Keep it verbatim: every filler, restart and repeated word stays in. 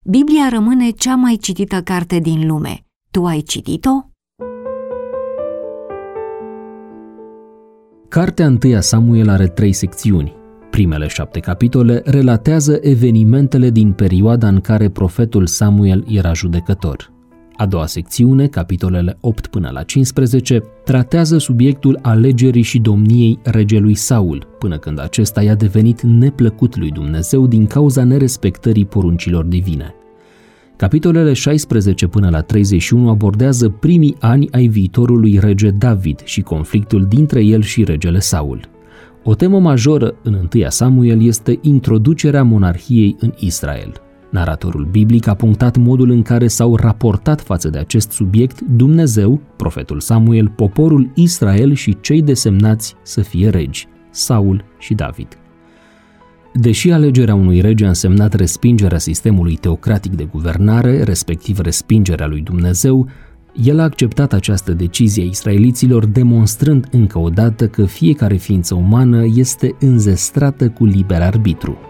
Biblia rămâne cea mai citită carte din lume. Tu ai citit-o? Cartea întâia Samuel are trei secțiuni. Primele șapte capitole relatează evenimentele din perioada în care profetul Samuel era judecător. A doua secțiune, capitolele opt până la cincisprezece, tratează subiectul alegerii și domniei regelui Saul, până când acesta i-a devenit neplăcut lui Dumnezeu din cauza nerespectării poruncilor divine. Capitolele șaisprezece până la treizeci și unu abordează primii ani ai viitorului rege David și conflictul dintre el și regele Saul. O temă majoră în întâia Samuel este introducerea monarhiei în Israel. Naratorul biblic a punctat modul în care s-au raportat față de acest subiect Dumnezeu, profetul Samuel, poporul Israel și cei desemnați să fie regi, Saul și David. Deși alegerea unui rege a însemnat respingerea sistemului teocratic de guvernare, respectiv respingerea lui Dumnezeu, el a acceptat această decizie a israeliților, demonstrând încă o dată că fiecare ființă umană este înzestrată cu liber arbitru.